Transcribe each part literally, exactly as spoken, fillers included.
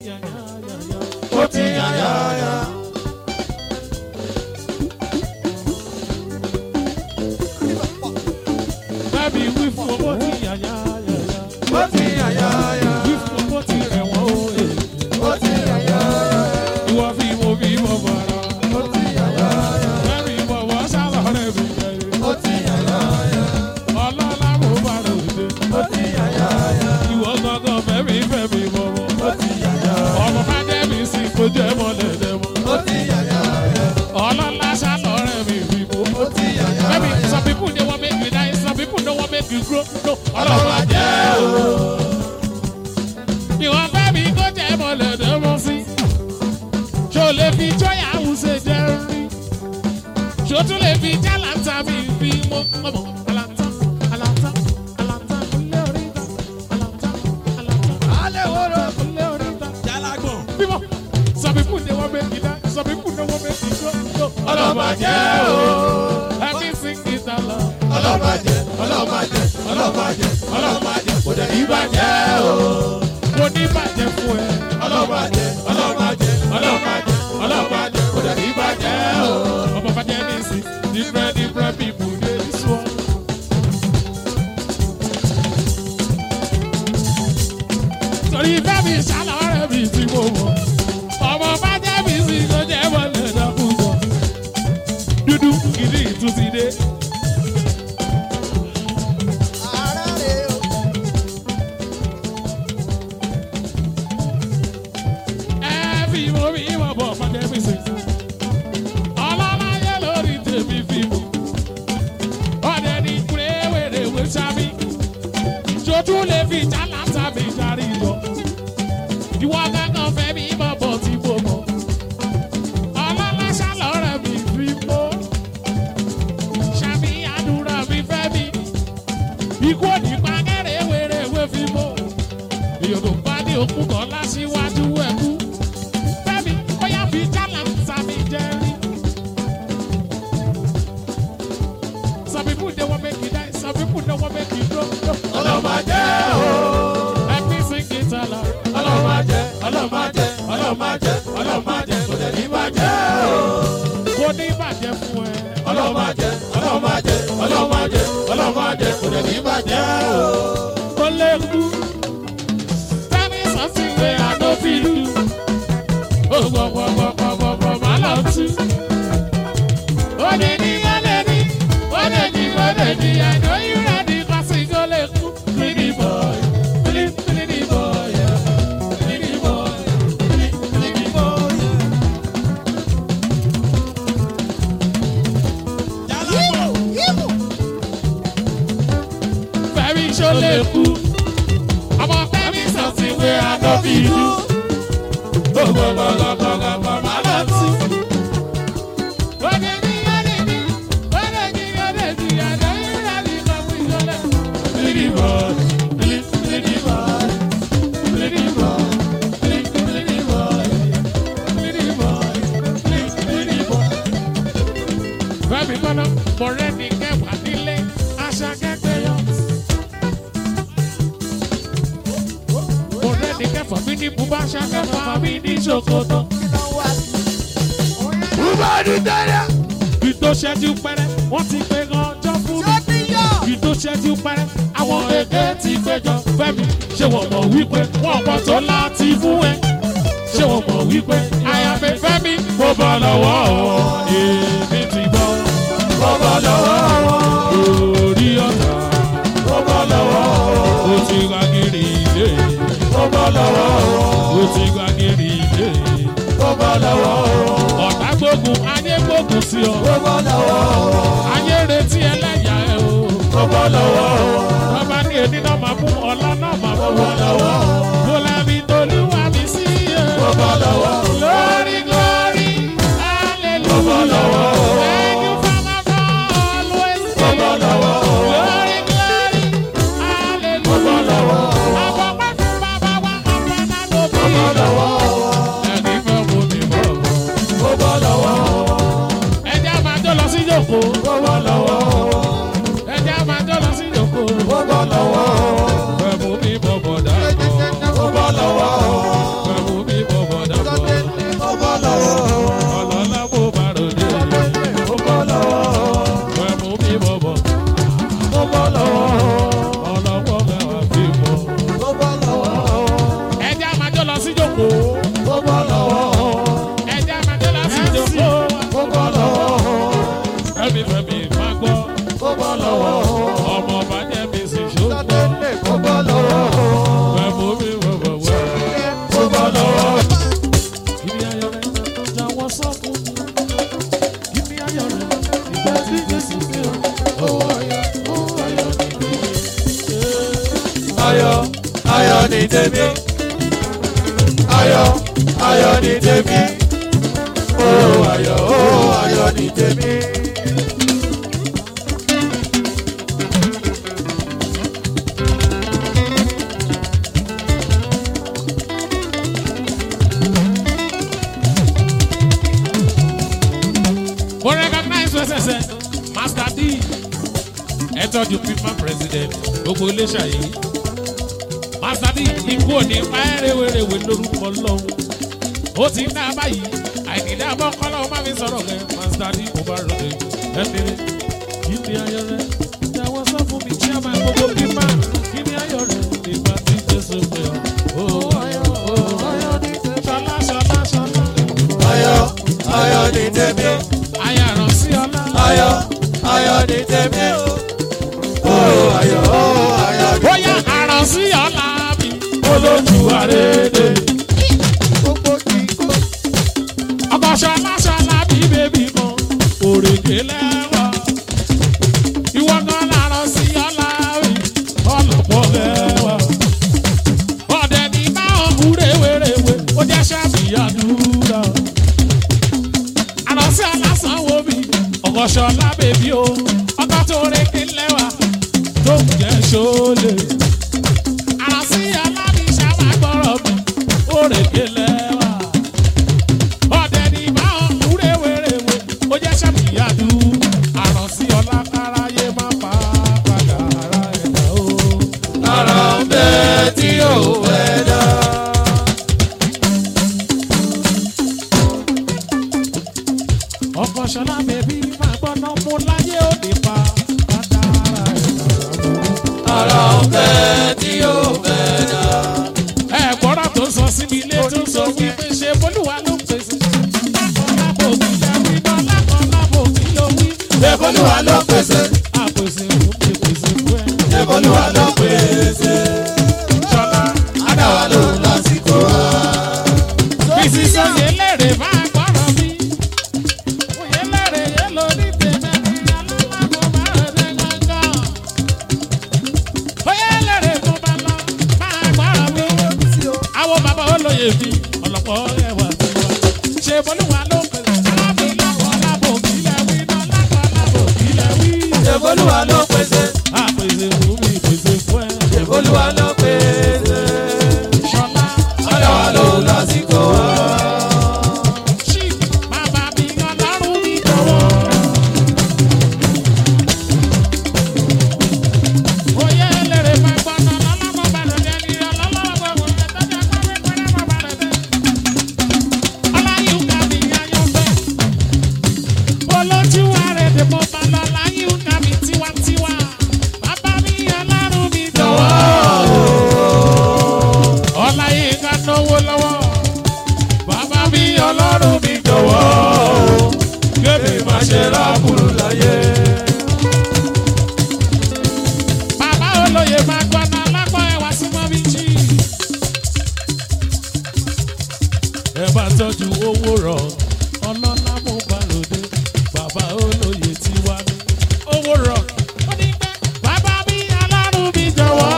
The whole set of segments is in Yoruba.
ó ti yàn yáyà. Bábí wí fún owó tí yàn yáyà. Ó ti yàn yáyà. Wí fún owó tí ẹ̀wọ̀n òye. Ó ti yàn yáyà. Ìwọ fi mo bí mo bọ̀rọ̀. Ó ti yàn yáyà. Bẹ́ẹ̀ni bọ̀wọ̀ sálọ̀rẹ́ mi bẹ̀rẹ̀. Ó ti yàn yáyà. Ọlọ́lá mo bá lòdì. Ó ti yàn yáyà. Ìwọ gangan fẹ́mi fẹ́mi bọ̀wọ̀. Ó ti yàn yáyà. Ọmọ Fádẹ́mi sì kó jẹ́ mọ́lẹ̀ dẹ́mọ́. Ó ti yàn yáyà. Ọlọ́lá sálọ̀rẹ́ mi bí mo. Ó ti yàn yáyà. Baby, some people they want make you die, some people don't want make you grow. No, Ọlọ́run àjẹ́ o. ìwọ baby kó jẹ́ mọ́lẹ̀ dẹ́mọ́ sí. Ṣo lè fi jọ́yà àwùjọ jẹ́ rí? Ṣo tún lè fi jálàntà mi bí mo mọ̀? Àlàntà, àlàntà, àlàntà, kúnlé orí ta. Àlàntà, àlàntà, Alẹ́ wọ́rọ̀. kúnlé orí ta. Jalagbọ̀n. Bímọ, some people they want make you die, some people don't want make you grow. No, Ọlọ́run àjẹ́ o. Let me sing it along. Ọlọ́run àjẹ́, Ọlọ́run àjẹ́, Ọlọ́run àjẹ́, Ọlọ́run àjẹ́, kò dẹ̀ ní bàjẹ́ o. Mo ní bàjẹ́ fún ẹ. Ọlọ́run àjẹ́, Ọlọ́run àjẹ́, Ọlọ́run àjẹ́, Ọlọ́run àjẹ́, kò dẹ̀ ní bàjẹ́ o. Ọmọ Fájẹ́ mi sí, different different people dey this one. Torí ìfẹ́ mi ṣàlọ́rẹ́ mi tí mo mọ̀. Ọmọ Fájẹ́ mi sí kó jẹ́ wọlé dàkújọ. Dúdú gidi ìtún ti dé. Ẹ fi mo mi mọ̀ bọ̀ Fájẹ́ mi sí. Ọlọ́láyé lórí tèmi fi mú. Ọ̀dẹ̀ ní kúrẹ́wèrèwé sábì. Ṣojú lè fi jálàtà mi darí lọ. Ìwọ gángan fẹ́ mi mọ̀ bọ̀ tí mo mọ̀. Ọlọ́lá ṣàlọ́rẹ̀ mi fi mọ́. Ṣàmì àdúrà mi fẹ́ mi. Ikú òní pa kẹ́rẹ́wèrèwé fi mọ́. Ìyọ̀dọ̀ bá ní òkú kan láṣíwájú ẹ̀kú. Fẹ́mi bóyá fi jálàtà mi jẹ́ rí. Some people they want make you die, some people they want make you grow. Ọlọ́run àjẹ́ o. Let me sing it aloud. Ọlọ́run àjẹ́, Ọlọ́run àjẹ́, Ọlọ́run àjẹ́, Ọlọ́run àjẹ́, kò dẹ̀ ní bàjẹ́ o. Kò ní bàjẹ́ fún ẹ. Ọlọ́run àjẹ́, Ọlọ́run àjẹ́, Ọlọ́run àjẹ́, Ọlọ́run àjẹ́, kò dẹ̀ ní bàjẹ́ o. Kò lè kú. Tell me something wey I no fit do. Oh, gbọ̀ gbọ̀ gbọ̀ gbọ̀ gbọ̀ gbọ̀ má lọ tú. Ó lè ní, ó lè ní, ó lè ní, ó lè ní. I know you ready, cause it go lè kú. Pretty boy, pretty, pretty boy, yeah. Pretty boy, pretty, pretty boy, yeah. Fẹ́mi ṣó lè kú. Ọmọ Fẹ́mi something wey I no fit do. Ó gbọ̀ gbọ̀ gbọ̀ gbọ̀ gbọ̀ gbọ̀ má lọ tú. Ó lè ní, ó lè ní, ó lè ní, ó lè ní. I know you ready, cause it go lè kú. Pretty boy, pretty, pretty boy, pretty boy, pretty, pretty boy, pretty boy, pretty, pretty boy. Fẹ́mi gbọ́dọ̀ mọ̀rẹ́ ní kẹwàá nílé aṣa kẹ́kẹ́ yọ. Mọ̀rẹ́ ní kẹfà mi ní bùbá aṣa kẹfà mi ní ṣòkòtò. Bùbá ní tẹ́lẹ̀. Kì tó ṣẹ́jú pẹ́rẹ́, wọ́n ti pé ọjọ́ fún mi. Kì tó ṣẹ́jú pẹ́rẹ́, àwọn èké ti péjọ. Fẹ́mi ṣé wọ́n mọ̀ wípé wọ́n pọ̀ tó láti fún ẹ? Ṣé wọ́n mọ̀ wípé àyàfẹ́ Fẹ́mi mo bọ̀ lọ́wọ́ wọn? Èmi ti bọ̀. Mo bọ́ lọ́wọ́ wọn. Orí ọ̀tá. Mo bọ́ lọ́wọ́ wọn. Ó ti gba kiri ilé. Mo bọ́ lọ́wọ́ wọn. Ó ti gba kiri ilé. Mo bọ́ lọ́wọ́ wọn. Ọ̀tá gbógun, ayé gbógun sí ọ. Mo bọ́ lọ́wọ́ wọn. Ayé retí ẹlẹ́yà ẹ o. Mo bọ́ lọ́wọ́ wọn. Bàbá ní èdè náà máa mú ọ̀la náà máa Mo mú bọ́ lọ́wọ́ wọn. Mo lẹ́bi tolúwa mi sí ẹ. Mo bọ́ lọ́wọ́ wọn. Glory, glory, Mo bọ́ lọ́wọ́ hallelujah. wọn. Thank you, Father, for always Mo bọ́ lọ́wọ́ wọn. Glory, glory, Mo bọ́ lọ́wọ́ hallelujah. wọn. Àbọ̀pẹ́ fún bàbá wa, ọ̀pẹ náà ló bí. Mo bọ́ lọ́wọ́ wọn. Ẹni fẹ́ mo ní bọ̀. Mo bọ́ lọ́wọ́ wọn. Ẹja máa jọ lọ sí ìjòkó. Mo bọ́ lọ́wọ́ wọn. Ẹja máa jọ lọ sí ìjòkó. Mo bọ́ lọ́wọ́ wọn. Fẹ́ mo ní bọ̀ bọ̀dá kan. ayọ̀ ayọ̀ ní tèmi oh ayọ̀ oh ayọ̀ ní tèmi. Mo recognize wẹ́sẹ̀sẹ̀ Master D ẹ tọ́jú pípa president gbogbo iléeṣẹ́ yìí Master D ikú òní pẹ́ẹ́rẹ́wẹ́rẹ́wẹ́ lórúkọ lọ́wọ́ ó ti ń dá báyìí àìnídá bọ́kọ́lọ́ má fi sọ̀rọ̀ rẹ̀ Master D kò bá rọ̀ rẹ̀ ẹni kí ni ayọ̀ rẹ̀ ìyàwó sọ fún mi chairman gbogbo pípa kí ni ayọ̀ rẹ̀ nígbà tí Jésù pè ọ́ ó ayọ̀ ó ayọ̀ ní tèmi ṣọlá ṣọlá ṣọlá ayọ̀ ayọ̀ ní tèmi ayọ̀ rán sí ọlá ayọ̀ ayọ̀ ní tèmi oh ayọ̀ oh ayọ̀ ní tèmi. bóyá àràn sí ọlá mi olójú àrédè ọkọ ṣọlá ṣọlá bí bébí kan òrèké lẹ́wà ìwọ kan làrán sí ọlá mi ọlọ́pọ̀ lẹ́wà ọ̀dẹ̀ ní bá ọ̀hún rèwerèwe ó jẹ́ ṣàbíyàdúrà àrán sí ọlá sanwó mi ọkọ ṣọlá bèbí o ọkọ tó rèké lẹ́wà tó ń jẹ́ ṣọlẹ̀ àrán sí ọlá mi ṣàmàgbọ́rọ̀ mi òrèké lẹ́wà ọ̀dẹ̀ ní bá ọ̀hún rèwerèwe ó jẹ́ ṣàbíyàdú àrán sí ọlá káráyé má pa padà ara ẹ̀dá o. ara ń bẹ tí ò fẹ́ dá. ọkọ ṣọlá bèbí máa gbọ́ná mú láyé òde pa padà ara ẹ̀dá o. ara ń bẹ tí ò fẹ́ dá. ẹ̀gbọ́n tó sọ síbi ilé tó sọ wípé ṣe bolúwa ló ń pèsè. lákọ̀ọ́lábò kí lẹ wí náà lákọ̀ọ́lábò kí ló wí. Ṣèbolúwa ló pèsè. àpèsè fún mi pèsè fún ẹ. Ṣèbolúwa ló pèsè. ṣọlá Adáwa ló lásìkò wa. bísí sọyẹ lérè máa gbọ́rọ̀ mi. òye lérè yé lórí tèmi ní alálábò máa rẹ̀ gángan. òye lérè tó bá lọ máa gbọ́rọ̀ mi. àwọn bàbá olóye mi ọ̀lọ́pọ̀ ẹ̀wà tó wà. Ṣèbolúwa ló pèsè. alábì lákọ̀ọ́lábò kí lẹ wí náà lákọ̀ọ́lábò kí lẹ wí. Ṣèbolúwa ló pèsè. àpèsè fún mi pèsè fún ẹ. Ṣèbolúwa ló pèsè. ṣọlá Adáwa ló lásìkò wa. ṣì bàbá mi ọlọ́run mi jọ̀wọ́. Oyè lèrè máa gbọ́dọ̀ lọ́lọ́mọ bàrẹ̀ dẹ́ni ọlọ́lọ́mọ gbọ́dọ̀ tẹ́tẹ́ pẹ́rẹ́ pẹ́rẹ́ mọ́ bàrẹ̀ dẹ́. ọláyùn kàmí ayọ̀fẹ́. olójú ààrẹ dè mọ́ bá lọ láyùn kàmí tiwantiwa. bàbá mi ọlọ́run mi jọ̀wọ́. ọláyùn ká náwó lọ́wọ́. bàbá mi ọlọ́run mi jọ̀wọ́. Kébì má ṣe rábùrù láyé. bàbá olóye máa gbọ́nà lápá ẹwà sí mọ́mí jí. ẹ bá tọ́jú owó rọ̀ ọlọ́lá mo bá lòdì bàbá olóye tí wá ní. owó rọ̀ ó ní pẹ́ bàbá mi ọlọ́run mi jọ̀wọ́.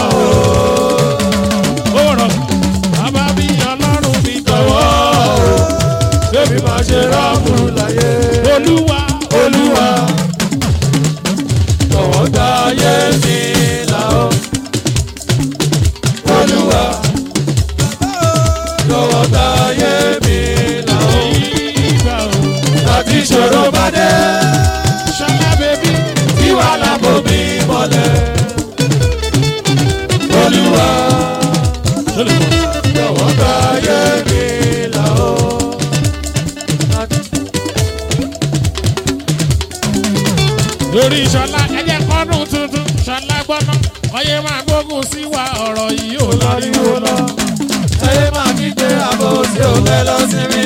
owó rọ̀ bàbá mi ọlọ́run mi jọ̀wọ́. Kébì má ṣe rábùrù láyé. olúwa Olúwa jọ̀wọ́ gba ayé mi là ó. Olúwa jọ̀wọ́ gba ayé mi là ó. ìgbà o. Láti ìṣòro bá dé, ṣọlá bèbí tí wàhálà bò mí mọ́lẹ̀. Olúwa jọ̀wọ́ gba ayé mi là ó. lórí ṣọlá ẹjẹ kọ́nù tuntun ṣọlá gbọ́ná ọyẹ máa gbógun sí wa ọ̀rọ̀ yìí ò lọ́ríwó lọ. Ẹyẹ máa kígbe àbò tí ò fẹ́ lọ sí mi.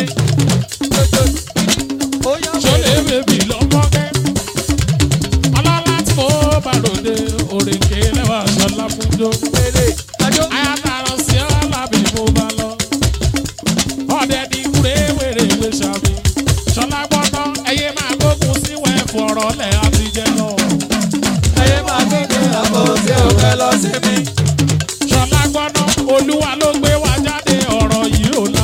ṣọlẹ̀ bèbí lọ́mọ́kẹ́ ọlọ́lá tí mo bá ròde òrèké lẹ́wà ṣọlá fúnjó. ayatollah sí ọlábì mo bá lọ ọ̀dẹ̀ ní kúrẹ́ wèrè ìwé ṣàmì ṣọlá gbọ́ná ẹyẹ máa gbógun sí wa ẹ̀fọ́ ọ̀rọ̀ lẹ̀ àtijẹ́ lọ. Ẹyẹ máa kígbe àbò tí ò fẹ́ lọ sí mi. ṣọlá gbọ́ná olúwa ló gbé wa jáde ọ̀rọ̀ yìí ò lọ.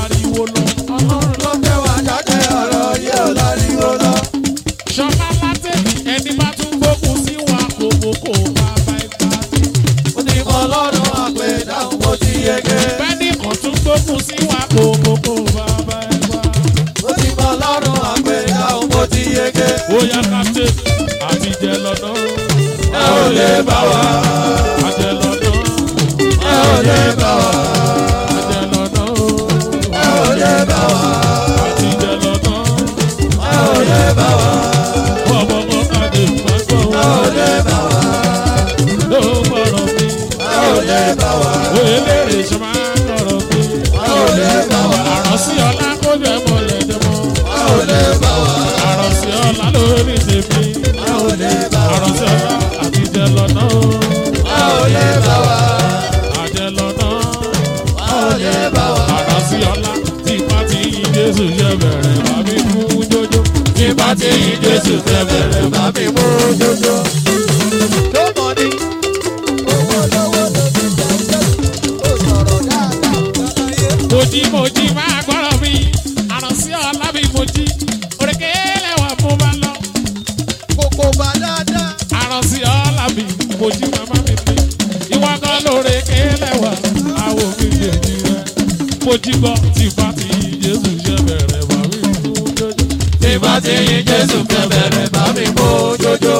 yá kápẹ́ àti jẹ lọ́nà. ẹ ò lè bá wa. àjẹ lọ́nà. ẹ ò lè bá wa. àjẹ lọ́nà. ẹ ò lè bá wa. àti jẹ lọ́nà. ẹ ò lè bá wa. ọmọ ọmọ káde ìgbàgbọ́. ẹ ò lè bá wa. ló gbọ́dọ̀ mi. ẹ ò lè bá wa. òye léèrè ṣe máa ń gbọ́dọ̀ mi. ẹ ò lè bá wa. àròsí ọlá kó jẹ́ mọ́lẹ̀ jẹ́ mọ́. ẹ ò lè bá wa. àròsí ọlá lórí tèmi. ẹ ò lè bá wa. àròsí ọlá àti jẹ lọ́nà. ẹ ò lè bá wa. àjẹ lọ́nà. ẹ ò lè bá wa. àròsí ọlá tí ipá ti yin Jésù ṣe bẹ̀rẹ̀ bá mi mú jójó. tí bá ti yin Jésù ṣe bẹ̀rẹ̀ bá mi mú jójó. tó mọ̀ ní. owó lọ́wọ́ ló fi jẹ́ Jésù ó sọ̀rọ̀ dáadáa. mojí mojí máa gbọ́rọ̀ mi àròsí ọlá mi mojí òrèké lẹ́wà mo bá lọ. kókó bá dáadáa. àròsí ọlá mi mojí màmá mi pé ìwọ kan lórèké lẹ́wà àwọn mi lè jí rẹ. mojí gbọ́ tí bá ti yin Jésù ṣe bẹ̀rẹ̀ bá mi mú jójó. tí bá ti yin Jésù ṣe bẹ̀rẹ̀ bá mi mú jójó.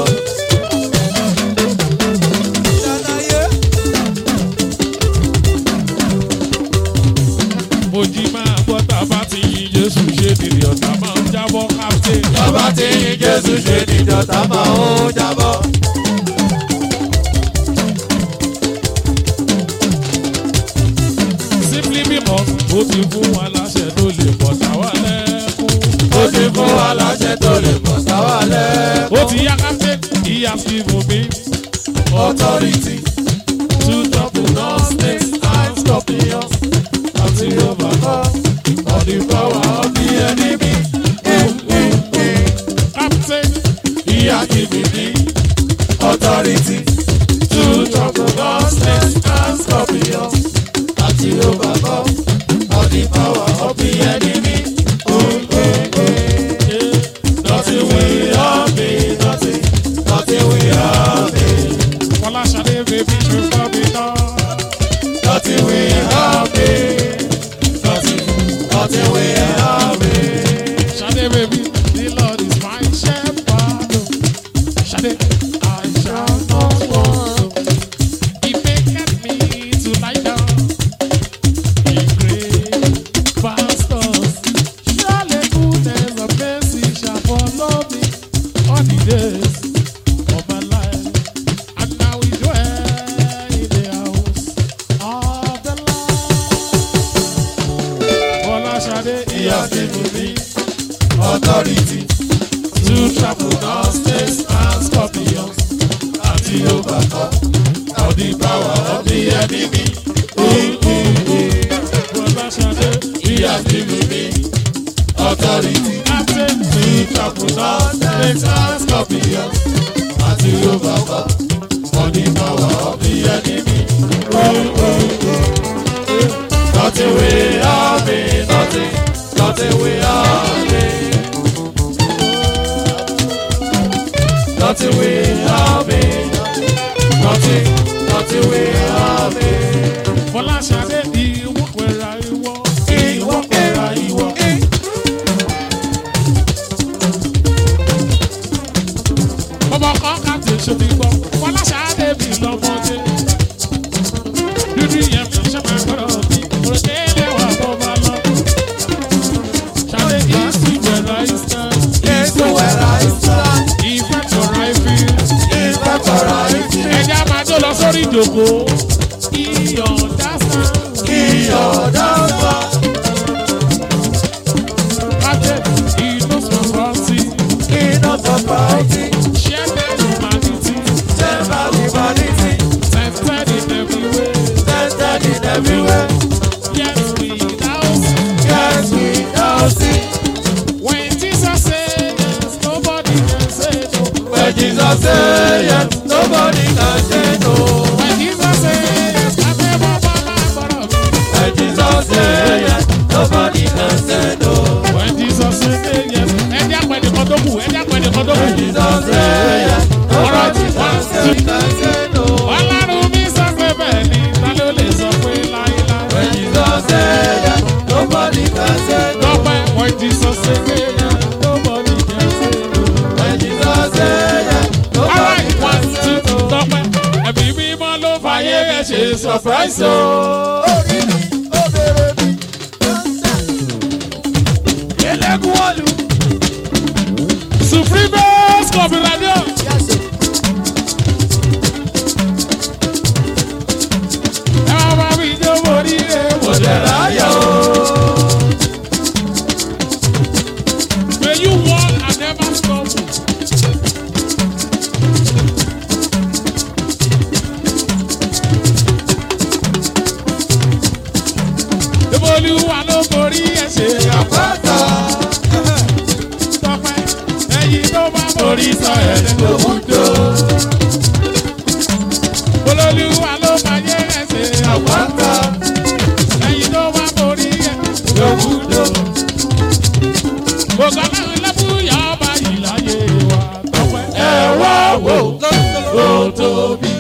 mojí máa gbọ́ tá a bá ti yin Jésù ṣe nìrì ọ̀tá máa ń jábọ́ kápẹ́. tá bá ti yin Jésù ṣe nìjọta máa ń jábọ́. simply because ó ti fún wa láṣẹ tó lè bọ̀ táwa lẹ́kún. ó ti fún wa láṣẹ tó lè bọ̀ sáwà lẹ́kọ̀ọ́. ó ti yá kápẹ́ ìyá sí fún mi. authority to topple non snakes and scorpions and to overcome all the power of the enemy. captain He has given me authority to trample on snakes and scorpions and to overcome all the power of the enemy. Nothing will harm me, nothing, nothing will harm me. Fọláṣadé bèbí ṣùgbọ́n mi náà. Nothing will harm me, nothing, nothing will harm me. Ṣadé bèbí the Lord is my shepherd. Ṣadé I shall not want. He maketh me to lie down in green pastures. Surely goodness and mercy shall follow me all the days of my life. And now we dwell in the house of the Lord. Fọláṣadé He has given me authority to trample on snakes and scorpions and to overcome all the power of the enemy. Fọláṣadé He has given me authority captain to trample on snakes and scorpions and to overcome all the power of the enemy. Nothing will harm me, nothing, nothing will harm me. Nothing will harm me, nothing, nothing will harm me. Fọláṣadé ìwọ pẹ̀lá ìwọ. Ìwọ pẹ̀lá ìwọ. Ọmọ kan ká ti ṣe mi gbọ́. Fọláṣadé mi lọ́mọdé. Dúdú yẹn fi ṣe máa gbọ́dọ̀ bí. Òrèké lẹ́wà tó bá lọ. Ṣadé ìsú ìjẹ̀rọ ìsàn. Jésù wẹ̀rà ìsàn. Ìfẹ́ tọ̀rọ̀ ìfì. Ìfẹ́ tọ̀rọ̀ ìfì. Ẹja máa jó lọ sórí ìjòkó. Iyọ̀ dásán. Iyọ̀ dáńsán. Kájẹ́ inú sọ̀rọ̀ sí. Iná sọ̀tọ̀ ọtí. Ṣẹ́fẹ̀ humanity. Ṣẹ́fà humanity. Tempted in every way. Tempted in every way. Yes, we now see. Yes, we now see. When Jesus said yes, nobody can say no. When Jesus say yes, nobody can say no. When Jesus said yes, I never want my brother. When Jesus say yes, nobody can say no. When Jesus said yes, ẹni àpẹẹrẹ kan tó kù, ẹni àpẹẹrẹ kan tó kù. When Jesus say yes, nobody can say, can say no. Ọlọ́run mi sọ pé bẹ́ẹ̀ ni, ta ló lè sọ pé láíláí? When Jesus say yes, nobody can say no. Lọ́pẹ́, when Jesus said yes, nobody can say no. When Jesus ṣe surprise o. Orí mi, ó bèrè mi. Elégún wọ̀lú. Supreme Scorpion Radio. Ẹ máa bá mi jó borí rẹ̀ mo lè ráyọ̀ o. May you walk and never stumble. Olúwa ló borí ẹ̀ṣẹ̀ àpáta. Tọ́pẹ́ ẹyin tó bá borí sọ ẹ̀ṣẹ̀ lòwúdò. Olúwa ló báyé ẹ̀ṣẹ̀ àpáta. Ẹyin tó bá borí ẹ̀ṣẹ̀ lòwúdò. Gbogbo aláwọ̀ lẹ́bùyà ọba yìí láyé wa. Tọ́pẹ́ ẹ wá wò ó tóbi.